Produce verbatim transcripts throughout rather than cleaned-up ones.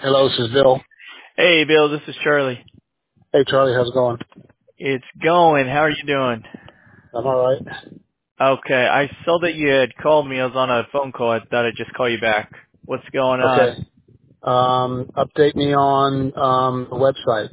Hello, this is Bill. Hey, Bill, this is Charlie. Hey, Charlie, how's it going? It's going. How are you doing? I'm all right. Okay, I saw that you had called me. I was on a phone call. I thought I'd just call you back. What's going on? Okay. Um, update me on um, the website.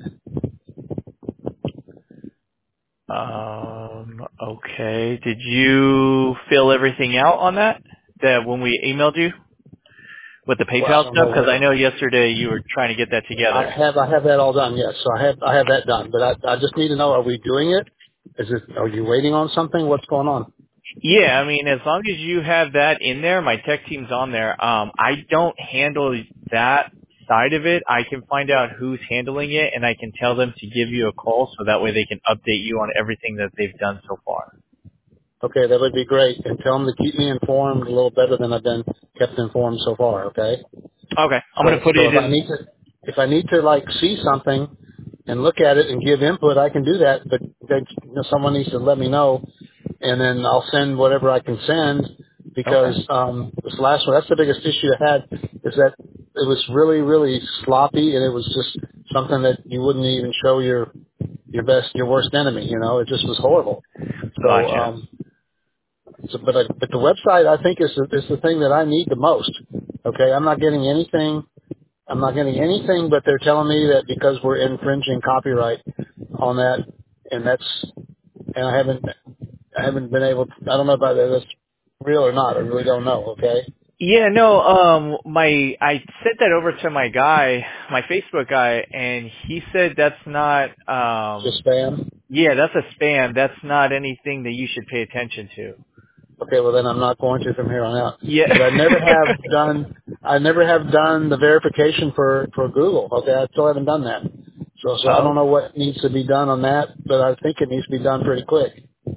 Um, okay. Did you fill everything out on that? That when we emailed you with the Well, I PayPal don't stuff? know Because what I know yesterday you were trying to get that I together. have. I have that all done. Yes, so I have. I have that done. But I, I just need to know: are we doing it? Is it? Are you waiting on something? What's going on? Yeah, I mean, as long as you have that in there, my tech team's on there. Um, I don't handle that side of it. I can find out who's handling it, and I can tell them to give you a call so that way they can update you on everything that they've done so far. Okay, that would be great. And tell them to keep me informed a little better than I've been kept informed so far. Okay. Okay, I'm So, gonna put so it if I in. need to, if I need to like see something and look at it and give input, I can do that. But then, you know, someone needs to let me know, and then I'll send whatever I can send. Okay, Because um, this last one, that's the biggest issue I had, is that it was really, really sloppy, and it was just something that you wouldn't even show your your best, your worst enemy. You know, it just was horrible. So, gotcha. um, so but I, but the website I think is the, is the thing that I need the most. Okay, I'm not getting anything I'm not getting anything, but they're telling me that because we're infringing copyright on that, and that's, and I haven't, I haven't been able to, I don't know about that, that's real or not, I really don't know, okay? Yeah, no, um, my I sent that over to my guy, my Facebook guy, and he said that's not. Um, Just spam? yeah, that's a spam. That's not anything that you should pay attention to. Okay, well then I'm not going to from here on out. But I never Yeah. have done, I never have done the verification for, for Google, okay? I still haven't done that. So, so I Oh, don't know what needs to be done on that, but I think it needs to be done pretty quick.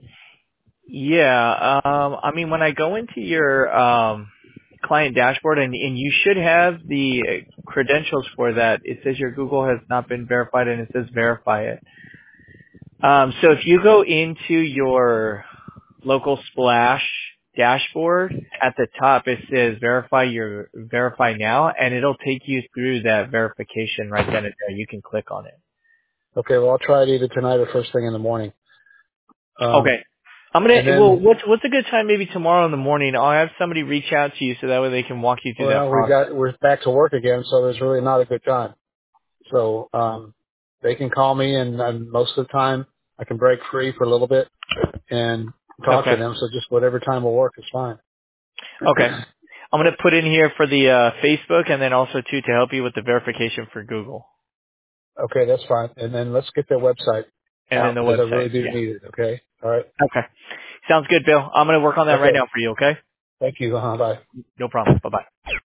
yeah. Um, I mean, when I go into your um, client dashboard, and, and you should have the credentials for that. It says your Google has not been verified, and it says verify it. Um, so if you go into your local splash dashboard, at the top it says verify your verify now, and it'll take you through that verification right then and there. You can click on it. Okay, well I'll try it either tonight or first thing in the morning. Um, Okay. I'm gonna. and Well, then what's what's a good time? Maybe tomorrow in the morning. I'll have somebody reach out to you so that way they can walk you through that Well, we process. got we're back to work again, so there's really not a good time. So um, they can call me, and, and most of the time I can break free for a little bit and talk to Okay. them. So just whatever time will work is fine. Okay. I'm gonna put in here for the uh, Facebook, and then also too to help you with the verification for Google, Okay, that's fine. And then let's get their website and then out the because I website. really do Yeah. need it. Okay. All right. Okay. Sounds good, Bill. I'm gonna work on that right Okay. now for you. Okay. Thank you. Uh-huh. Bye. No problem. Bye bye.